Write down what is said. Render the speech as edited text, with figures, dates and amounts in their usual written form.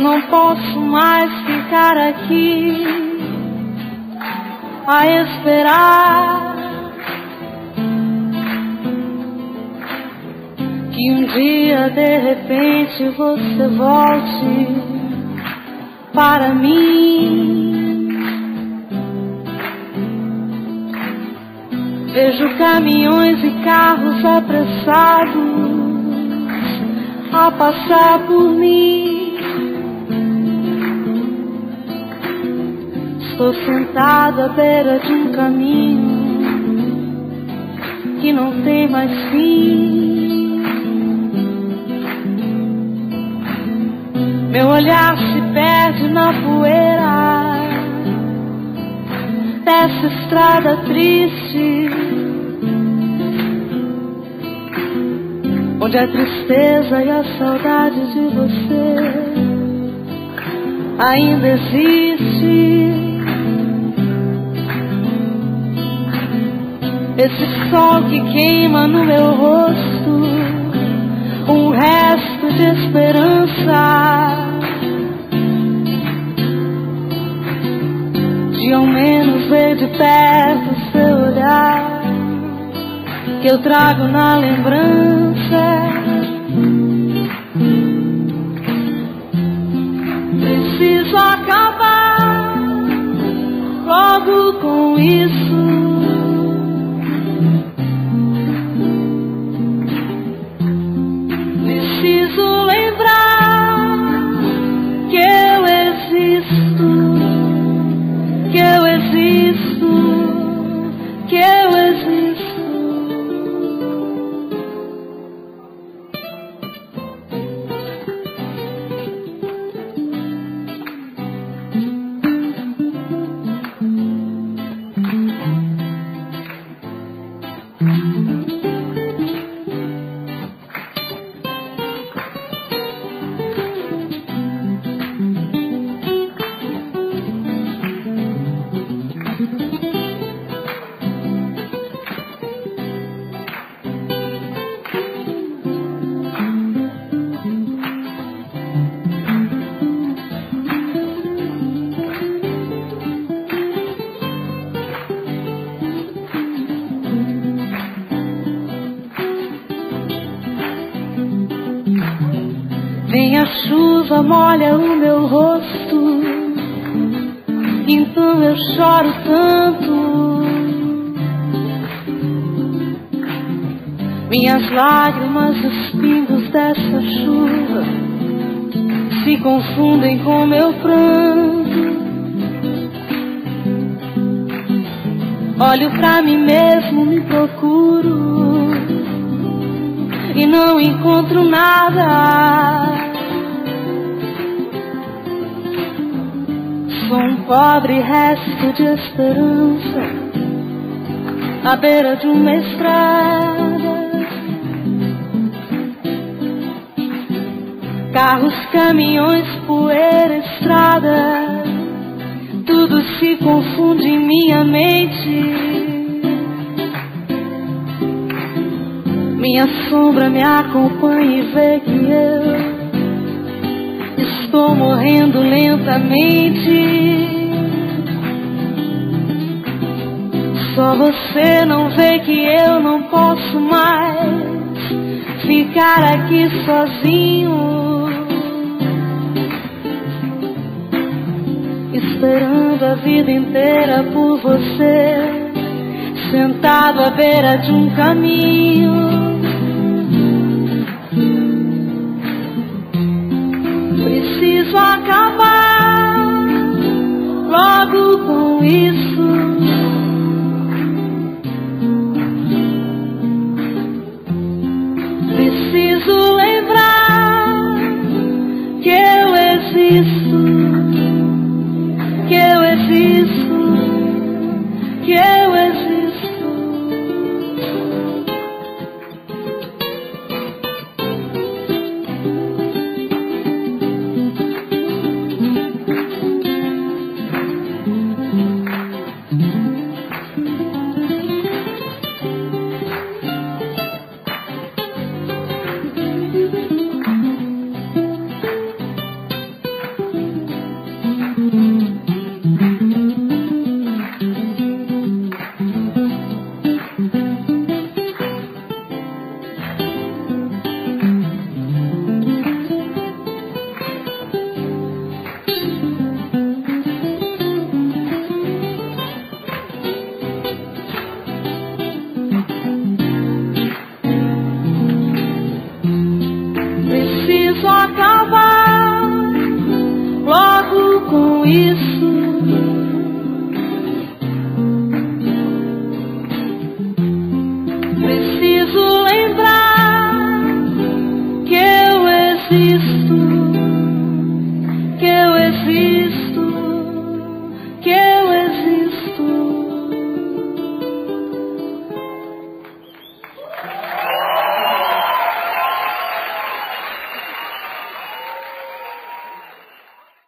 não posso mais ficar aqui a esperar que um dia de repente você volte para mim. Vejo caminhões e carros apressados a passar por mim. Estou sentado à beira de um caminho que não tem mais fim. Meu olhar se perde na poeira dessa estrada triste, onde a tristeza e a saudade de você ainda existe. Esse sol que queima no meu rosto, um resto de esperança, de ao menos ver de perto seu olhar, que eu trago na lembrança. Preciso acabar logo com isso. Preciso lembrar que eu existo, que eu existo, que eu existo. Vem a chuva, molha o meu rosto, então eu choro tanto. Minhas lágrimas, os pingos dessa chuva se confundem com meu pranto. Olho pra mim mesmo, me procuro e não encontro nada. Sou um pobre resto de esperança à beira de uma estrada. Carros, caminhões, poeira, estrada, tudo se confunde em minha mente. Minha sombra me acompanha e vê que eu estou morrendo lentamente. Só você não vê que eu não posso mais ficar aqui sozinho, esperando a vida inteira por você, sentado à beira de um caminho. Preciso acabar logo com isso.